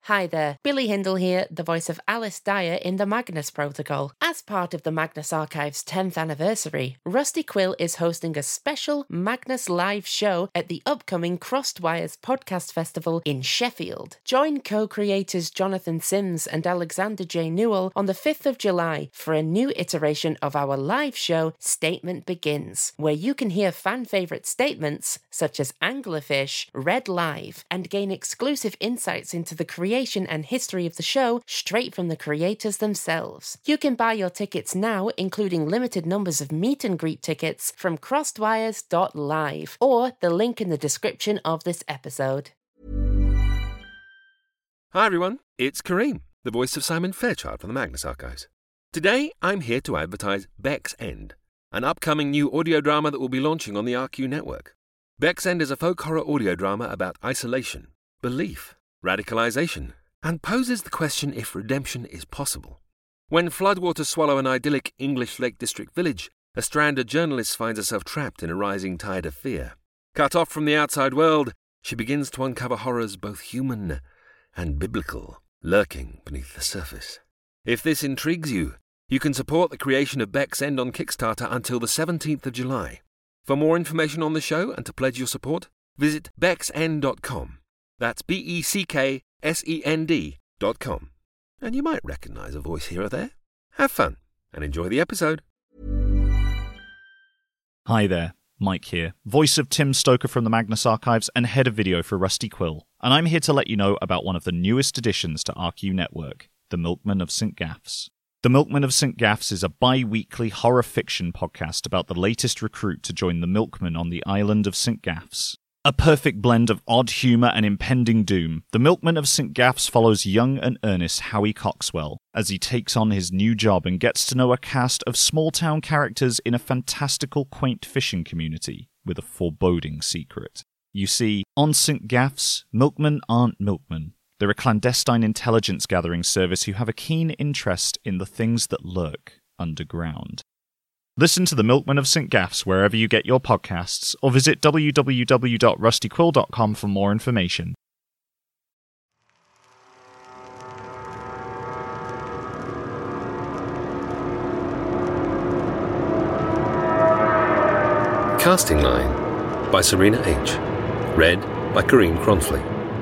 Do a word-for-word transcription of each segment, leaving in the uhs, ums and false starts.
Hi there, Billy Hindle here, the voice of Alice Dyer in the Magnus Protocol. As part of the Magnus Archive's tenth anniversary, Rusty Quill is hosting a special Magnus live show at the upcoming Crossed Wires Podcast Festival in Sheffield. Join co-creators Jonathan Sims and Alexander J. Newell on the fifth of July for a new iteration of our live show, Statement Begins, where you can hear fan-favourite statements such as Anglerfish read live and gain exclusive insights into the creation and history of the show straight from the creators themselves. You can buy your tickets now, including limited numbers of meet and greet tickets, from crossedwires dot live or the link in the description of this episode. Hi everyone, it's Kareem, the voice of Simon Fairchild from the Magnus Archives. Today I'm here to advertise Beck's End, an upcoming new audio drama that will be launching on the R Q network. Beck's End is a folk horror audio drama about isolation, belief, radicalization, and poses the question if redemption is possible. When floodwaters swallow an idyllic English Lake District village, a stranded journalist finds herself trapped in a rising tide of fear. Cut off from the outside world, she begins to uncover horrors both human and biblical, lurking beneath the surface. If this intrigues you, you can support the creation of Beck's End on Kickstarter until the seventeenth of July. For more information on the show and to pledge your support, visit becks end dot com. That's B E C K S E N D dot com. And you might recognise a voice here or there. Have fun and enjoy the episode. Hi there, Mike here, voice of Tim Stoker from the Magnus Archives and head of video for Rusty Quill. And I'm here to let you know about one of the newest additions to R Q Network, The Milkman of Saint Gaffs. The Milkman of Saint Gaffs is a bi-weekly horror fiction podcast about the latest recruit to join the Milkman on the island of Saint Gaffs. A perfect blend of odd humour and impending doom, The Milkman of Saint Gaffs follows young and earnest Howie Coxwell as he takes on his new job and gets to know a cast of small-town characters in a fantastical, quaint fishing community with a foreboding secret. You see, on Saint Gaffs, milkmen aren't milkmen. They're a clandestine intelligence-gathering service who have a keen interest in the things that lurk underground. Listen to The Milkman of Saint Gaffs wherever you get your podcasts, or visit w w w dot rusty quill dot com for more information. Casting Line by Serena H. Read by Kareem Cronfley.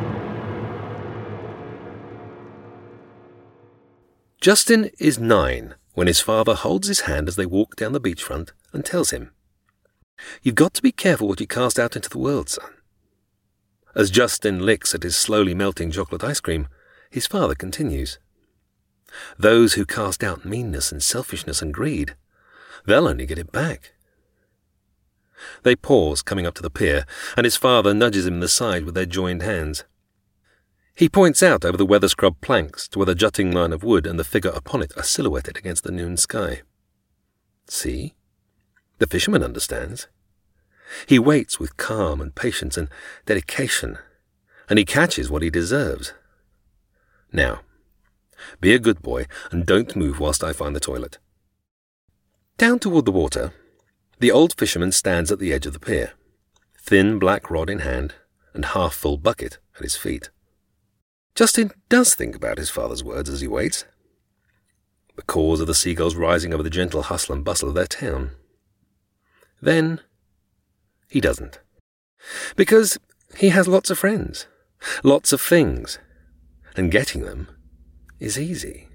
Justin is nine when his father holds his hand as they walk down the beachfront and tells him, "You've got to be careful what you cast out into the world, son." As Justin licks at his slowly melting chocolate ice cream, his father continues, "Those who cast out meanness and selfishness and greed, they'll only get it back." They pause coming up to the pier, and his father nudges him in the side with their joined hands. He points out over the weather-scrubbed planks to where the jutting line of wood and the figure upon it are silhouetted against the noon sky. See? The fisherman understands. He waits with calm and patience and dedication, and he catches what he deserves. Now, be a good boy and don't move whilst I find the toilet. Down toward the water, the old fisherman stands at the edge of the pier, thin black rod in hand and half-full bucket at his feet. Justin does think about his father's words as he waits. The caws of the seagulls rising over the gentle hustle and bustle of their town. Then, he doesn't. Because he has lots of friends, lots of things, and getting them is easy.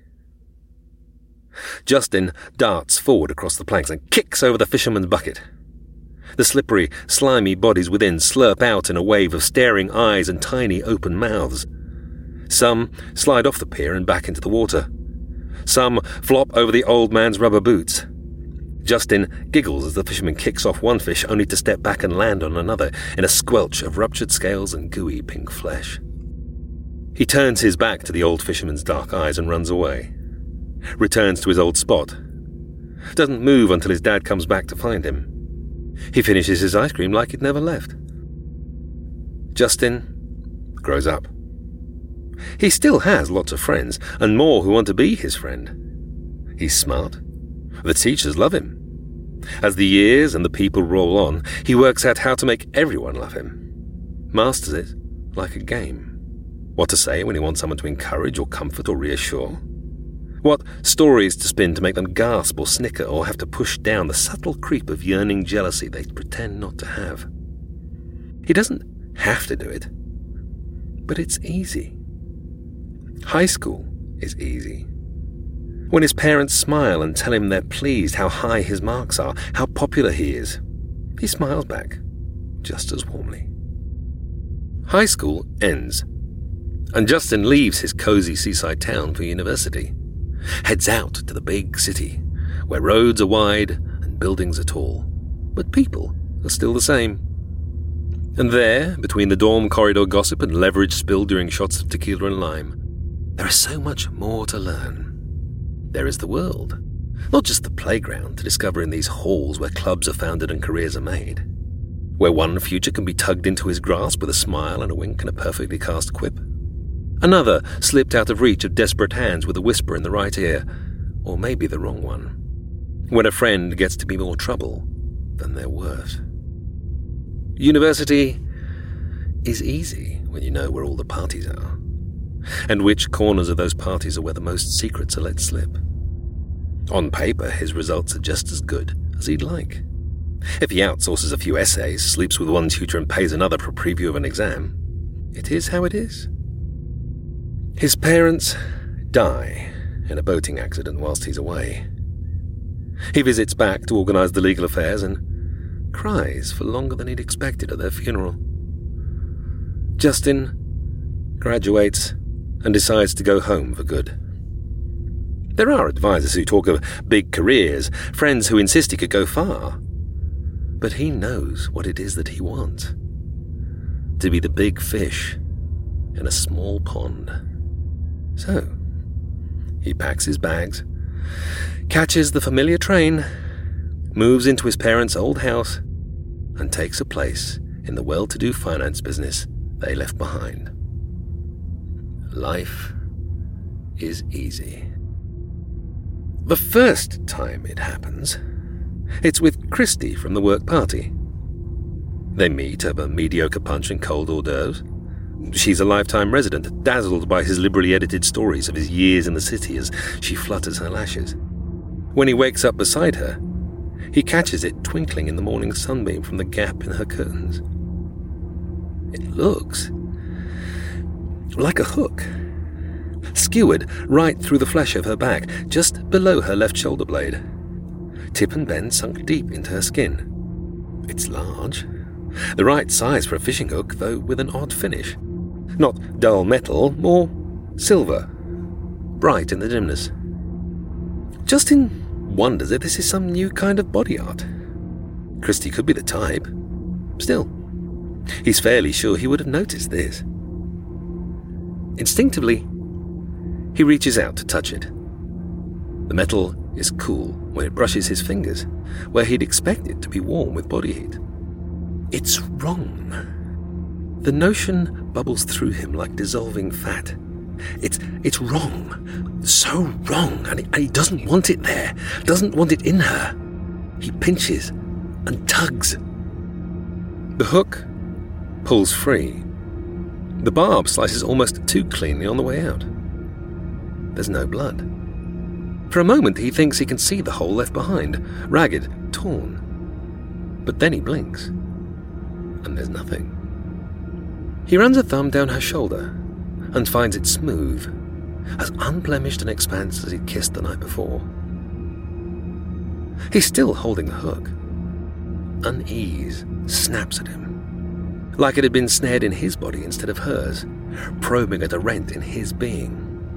Justin darts forward across the planks and kicks over the fisherman's bucket. The slippery, slimy bodies within slurp out in a wave of staring eyes and tiny open mouths. Some slide off the pier and back into the water. Some flop over the old man's rubber boots. Justin giggles as the fisherman kicks off one fish only to step back and land on another in a squelch of ruptured scales and gooey pink flesh. He turns his back to the old fisherman's dark eyes and runs away. Returns to his old spot. Doesn't move until his dad comes back to find him. He finishes his ice cream like he'd never left. Justin grows up. He still has lots of friends, and more who want to be his friend. He's smart. The teachers love him. As the years and the people roll on, he works out how to make everyone love him. Masters it like a game. What to say when he wants someone to encourage or comfort or reassure? What stories to spin to make them gasp or snicker or have to push down the subtle creep of yearning jealousy they pretend not to have? He doesn't have to do it, but it's easy. High school is easy. When his parents smile and tell him they're pleased how high his marks are, how popular he is, he smiles back, just as warmly. High school ends, and Justin leaves his cozy seaside town for university, heads out to the big city, where roads are wide and buildings are tall, but people are still the same. And there, between the dorm corridor gossip and leverage spilled during shots of tequila and lime, there is so much more to learn. There is the world, not just the playground to discover in these halls where clubs are founded and careers are made, where one future can be tugged into his grasp with a smile and a wink and a perfectly cast quip. Another slipped out of reach of desperate hands with a whisper in the right ear, or maybe the wrong one, when a friend gets to be more trouble than they're worth. University is easy when you know where all the parties are, and which corners of those parties are where the most secrets are let slip. On paper, his results are just as good as he'd like. If he outsources a few essays, sleeps with one tutor and pays another for a preview of an exam, it is how it is. His parents die in a boating accident whilst he's away. He visits back to organise the legal affairs and cries for longer than he'd expected at their funeral. Justin graduates and decides to go home for good. There are advisors who talk of big careers, friends who insist he could go far. But he knows what it is that he wants. To be the big fish in a small pond. So, he packs his bags, catches the familiar train, moves into his parents' old house, and takes a place in the well-to-do finance business they left behind. Life is easy. The first time it happens, it's with Christy from the work party. They meet, have a mediocre punch and cold hors d'oeuvres. She's a lifetime resident, dazzled by his liberally edited stories of his years in the city as she flutters her lashes. When he wakes up beside her, he catches it twinkling in the morning sunbeam from the gap in her curtains. It looks like a hook, skewered right through the flesh of her back, just below her left shoulder blade. Tip and bend sunk deep into her skin. It's large, the right size for a fishing hook, though with an odd finish. Not dull metal, more silver, bright in the dimness. Justin wonders if this is some new kind of body art. Christy could be the type. Still, he's fairly sure he would have noticed this. Instinctively, he reaches out to touch it. The metal is cool when it brushes his fingers, where he'd expect it to be warm with body heat. It's wrong. The notion bubbles through him like dissolving fat. It's it's wrong. So wrong, and he, and he doesn't want it there, doesn't want it in her. He pinches and tugs. The hook pulls free. The barb slices almost too cleanly on the way out. There's no blood. For a moment he thinks he can see the hole left behind, ragged, torn. But then he blinks, and there's nothing. He runs a thumb down her shoulder and finds it smooth, as unblemished an expanse as he'd kissed the night before. He's still holding the hook. Unease snaps at him, like it had been snared in his body instead of hers, probing at a rent in his being.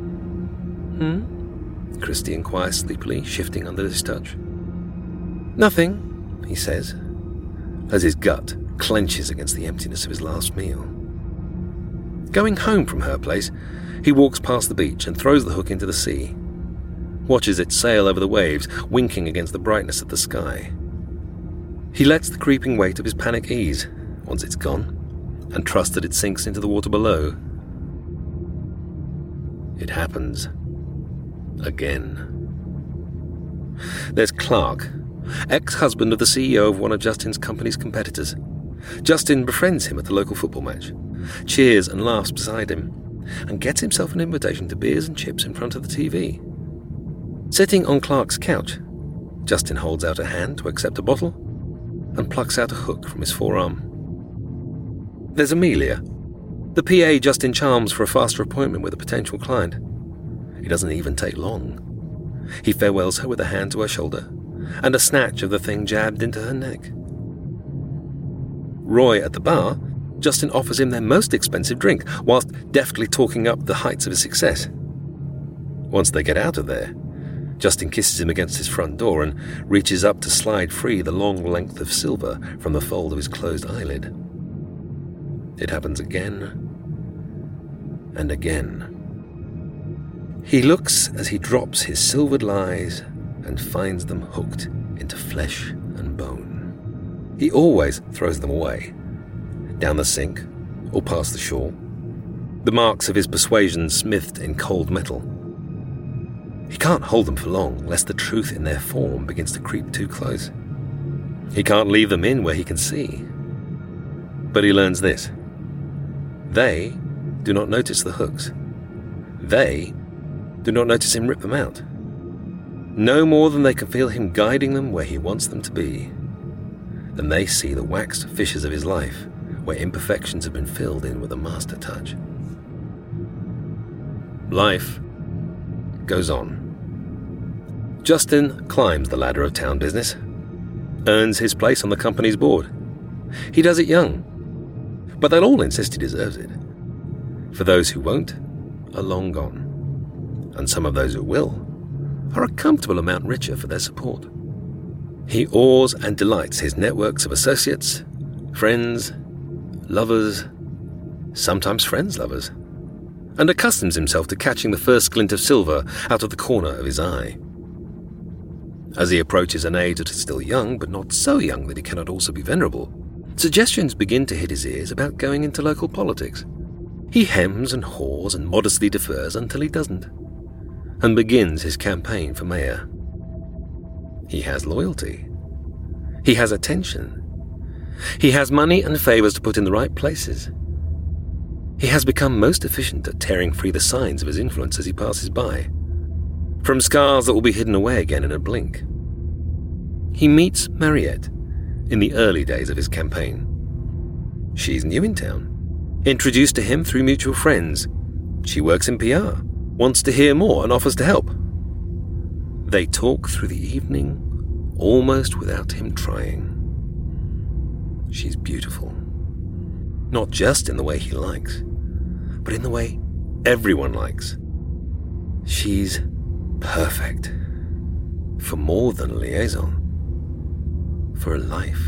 Hmm? Christy inquires sleepily, shifting under his touch. Nothing, he says, as his gut clenches against the emptiness of his last meal. Going home from her place, he walks past the beach and throws the hook into the sea, watches it sail over the waves, winking against the brightness of the sky. He lets the creeping weight of his panic ease once it's gone, and trusts that it sinks into the water below. It happens again. There's Clark, ex-husband of the C E O of one of Justin's company's competitors. Justin befriends him at the local football match, cheers and laughs beside him, and gets himself an invitation to beers and chips in front of the T V. Sitting on Clark's couch, Justin holds out a hand to accept a bottle and plucks out a hook from his forearm. There's Amelia, the P A Justin charms for a faster appointment with a potential client. It doesn't even take long. He farewells her with a hand to her shoulder and a snatch of the thing jabbed into her neck. Roy at the bar, Justin offers him their most expensive drink, whilst deftly talking up the heights of his success. Once they get out of there, Justin kisses him against his front door and reaches up to slide free the long length of silver from the fold of his closed eyelid. It happens again and again. He looks as he drops his silvered lies and finds them hooked into flesh and bone. He always throws them away, down the sink or past the shore, the marks of his persuasion smithed in cold metal. He can't hold them for long, lest the truth in their form begins to creep too close. He can't leave them in where he can see. But he learns this. They do not notice the hooks. They do not notice him rip them out. No more than they can feel him guiding them where he wants them to be. Then they see the waxed fissures of his life, where imperfections have been filled in with a master touch. Life goes on. Justin climbs the ladder of town business, earns his place on the company's board. He does it young, but they'll all insist he deserves it. For those who won't are long gone, and some of those who will are a comfortable amount richer for their support. He awes and delights his networks of associates, friends, lovers, sometimes friends' lovers, and accustoms himself to catching the first glint of silver out of the corner of his eye. As he approaches an age that is still young, but not so young that he cannot also be venerable, suggestions begin to hit his ears about going into local politics. He hems and haws and modestly defers until he doesn't, and begins his campaign for mayor. He has loyalty. He has attention. He has money and favours to put in the right places. He has become most efficient at tearing free the signs of his influence as he passes by, from scars that will be hidden away again in a blink. He meets Mariette in the early days of his campaign. She's new in town, introduced to him through mutual friends. She works in P R, wants to hear more and offers to help. They talk through the evening, almost without him trying. She's beautiful. Not just in the way he likes, but in the way everyone likes. She's perfect. For more than a liaison. For a life.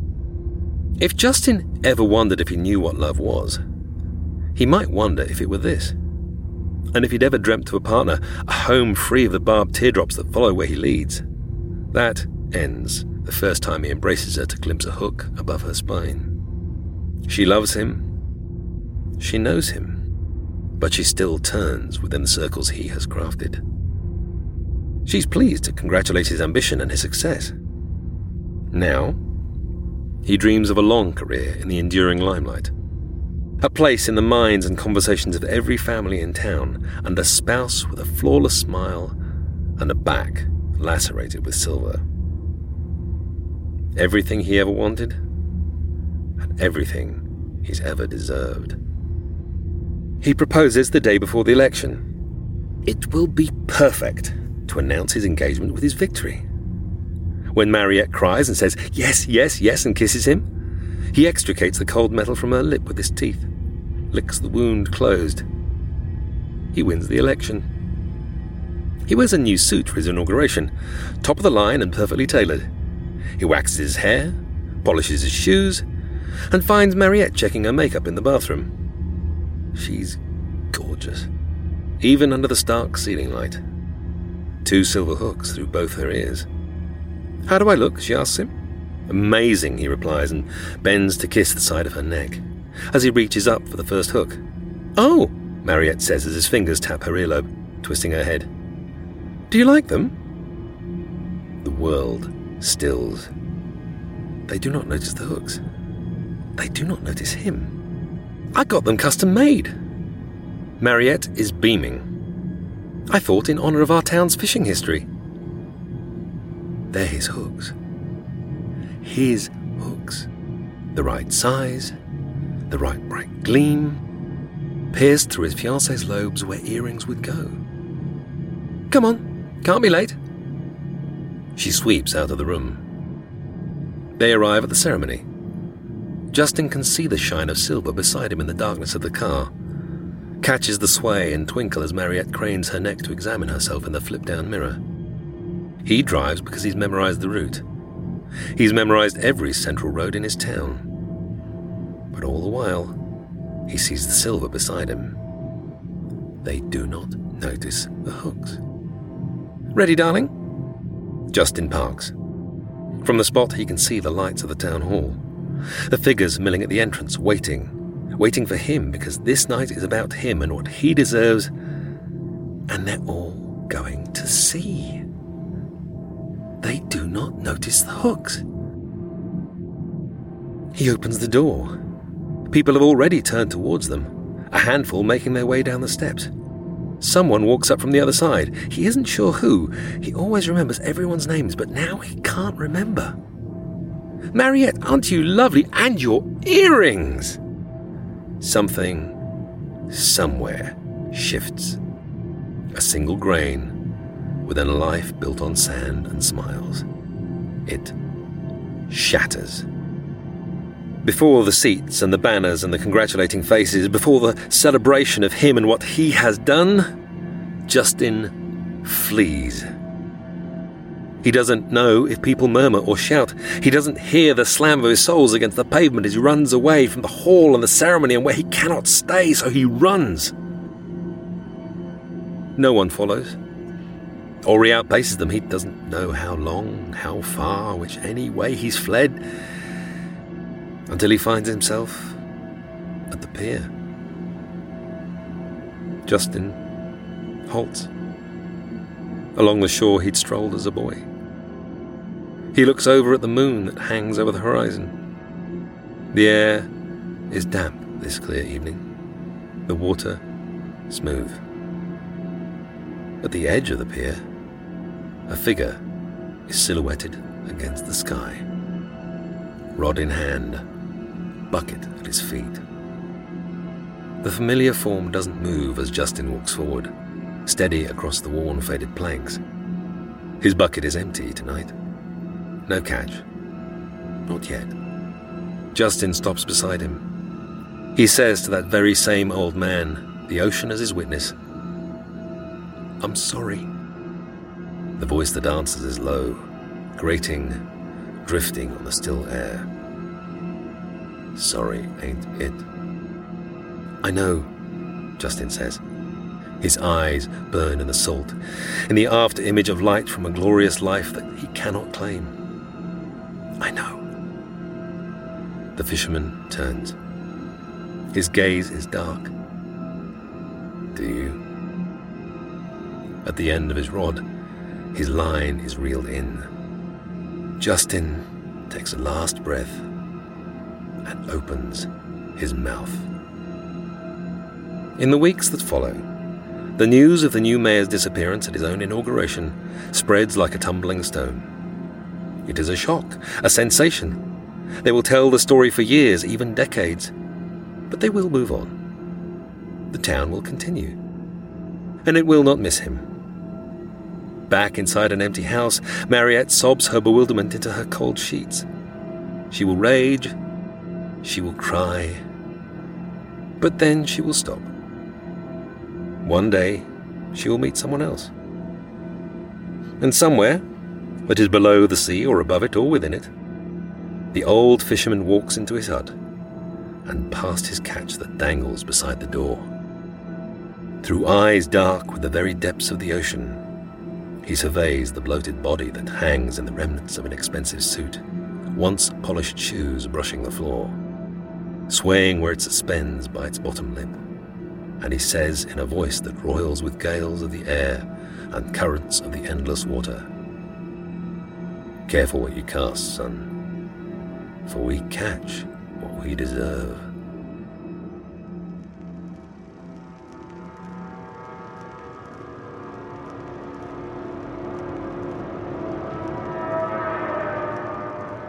If Justin ever wondered if he knew what love was, he might wonder if it were this. And if he'd ever dreamt of a partner, a home free of the barbed teardrops that follow where he leads. That ends the first time he embraces her to glimpse a hook above her spine. She loves him. She knows him. But she still turns within the circles he has crafted. She's pleased to congratulate his ambition and his success. Now, he dreams of a long career in the enduring limelight. A place in the minds and conversations of every family in town, and a spouse with a flawless smile and a back lacerated with silver. Everything he ever wanted, and everything he's ever deserved. He proposes the day before the election. It will be perfect to announce his engagement with his victory. When Mariette cries and says, yes, yes, yes, and kisses him, he extricates the cold metal from her lip with his teeth, licks the wound closed. He wins the election. He wears a new suit for his inauguration, top of the line and perfectly tailored. He waxes his hair, polishes his shoes, and finds Mariette checking her makeup in the bathroom. She's gorgeous, even under the stark ceiling light. Two silver hooks through both her ears. How do I look? She asks him. Amazing, he replies, and bends to kiss the side of her neck, as he reaches up for the first hook. Oh, Mariette says as his fingers tap her earlobe, twisting her head. Do you like them? The world stills. They do not notice the hooks. They do not notice him. I got them custom made. Mariette is beaming. I thought in honour of our town's fishing history. They're his hooks. His hooks. The right size, the right bright gleam, pierced through his fiancée's lobes where earrings would go. Come on, can't be late. She sweeps out of the room. They arrive at the ceremony. Justin can see the shine of silver beside him in the darkness of the car, catches the sway and twinkle as Mariette cranes her neck to examine herself in the flip-down mirror. He drives because he's memorized the route. He's memorized every central road in his town. But all the while, he sees the silver beside him. They do not notice the hooks. Ready, darling? Justin parks. From the spot, he can see the lights of the town hall. The figures milling at the entrance, waiting. Waiting for him, because this night is about him and what he deserves. And they're all going to see. They do not notice the hooks. He opens the door. People have already turned towards them, a handful making their way down the steps. Someone walks up from the other side. He isn't sure who. He always remembers everyone's names, but now he can't remember. Mariette, aren't you lovely? And your earrings! Something, somewhere, shifts. A single grain within a life built on sand and smiles. It shatters. Before the seats and the banners and the congratulating faces, before the celebration of him and what he has done, Justin flees. He doesn't know if people murmur or shout. He doesn't hear the slam of his soles against the pavement as he runs away from the hall and the ceremony and where he cannot stay, so he runs. No one follows. Or he outpaces them. He doesn't know how long, how far, which any way he's fled, until he finds himself at the pier. Justin halts. Along the shore he'd strolled as a boy. He looks over at the moon that hangs over the horizon. The air is damp this clear evening. The water smooth. At the edge of the pier, a figure is silhouetted against the sky. Rod in hand, bucket at his feet. The familiar form doesn't move as Justin walks forward, steady across the worn, faded planks. His bucket is empty tonight. No catch. Not yet. Justin stops beside him. He says to that very same old man, the ocean as his witness, "I'm sorry." The voice that answers is low, grating, drifting on the still air. Sorry ain't it. I know, Justin says. His eyes burn in the salt, in the after-image of light from a glorious life that he cannot claim. I know. The fisherman turns. His gaze is dark. Do you? At the end of his rod, his line is reeled in. Justin takes a last breath and opens his mouth. In the weeks that follow, the news of the new mayor's disappearance at his own inauguration spreads like a tumbling stone. It is a shock, a sensation. They will tell the story for years, even decades, but they will move on. The town will continue, and it will not miss him. Back inside an empty house, Mariette sobs her bewilderment into her cold sheets. She will rage, she will cry, but then she will stop. One day, she will meet someone else. And somewhere, that is below the sea or above it or within it, the old fisherman walks into his hut and past his catch that dangles beside the door. Through eyes dark with the very depths of the ocean, he surveys the bloated body that hangs in the remnants of an expensive suit, once polished shoes brushing the floor, swaying where it suspends by its bottom lip. And he says in a voice that roils with gales of the air and currents of the endless water, "Careful what you cast, son, for we catch what we deserve."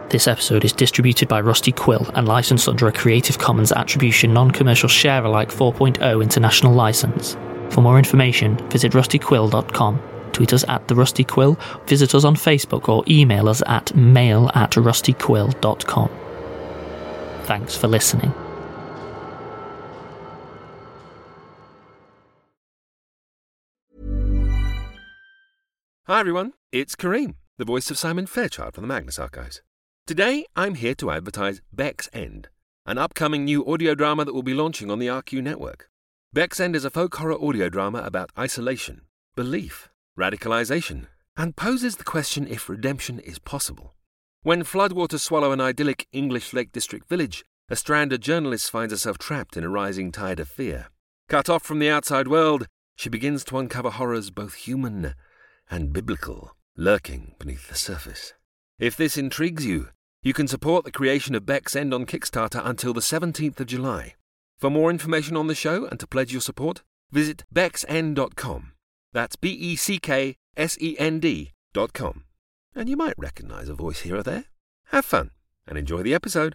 This episode is distributed by Rusty Quill and licensed under a Creative Commons Attribution Non-Commercial Share-alike four point oh international license. For more information, visit rusty quill dot com, tweet us at The Rusty Quill, visit us on Facebook, or email us at mail at rusty quill dot com. Thanks for listening. Hi everyone, it's Kareem, the voice of Simon Fairchild from the Magnus Archives. Today I'm here to advertise Beck's End, an upcoming new audio drama that will be launching on the R Q network. Beck's End is a folk horror audio drama about isolation, belief, radicalization, and poses the question if redemption is possible. When floodwaters swallow an idyllic English Lake District village, a stranded journalist finds herself trapped in a rising tide of fear. Cut off from the outside world, she begins to uncover horrors both human and biblical lurking beneath the surface. If this intrigues you, you can support the creation of Beck's End on Kickstarter until the seventeenth of July. For more information on the show and to pledge your support, visit becks end dot com. That's B E C K S E N D dot com. And you might recognise a voice here or there. Have fun and enjoy the episode.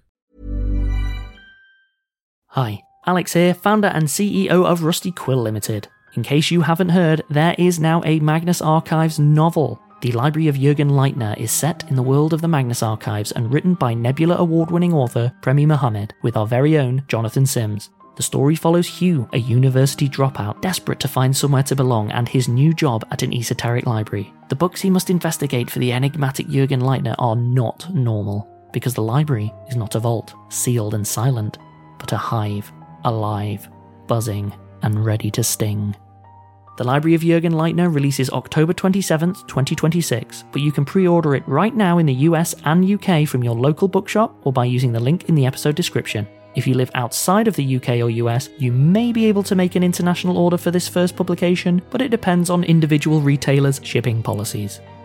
Hi, Alex here, founder and C E O of Rusty Quill Limited. In case you haven't heard, there is now a Magnus Archives novel. The Library of Jürgen Leitner is set in the world of the Magnus Archives and written by Nebula Award-winning author Premi Mohammed with our very own Jonathan Sims. The story follows Hugh, a university dropout, desperate to find somewhere to belong, and his new job at an esoteric library. The books he must investigate for the enigmatic Jürgen Leitner are not normal, because the library is not a vault, sealed and silent, but a hive, alive, buzzing, and ready to sting. The Library of Jürgen Leitner releases October twenty-seventh, twenty twenty-six, but you can pre-order it right now in the U S and U K from your local bookshop or by using the link in the episode description. If you live outside of the U K or U S, you may be able to make an international order for this first publication, but it depends on individual retailers' shipping policies.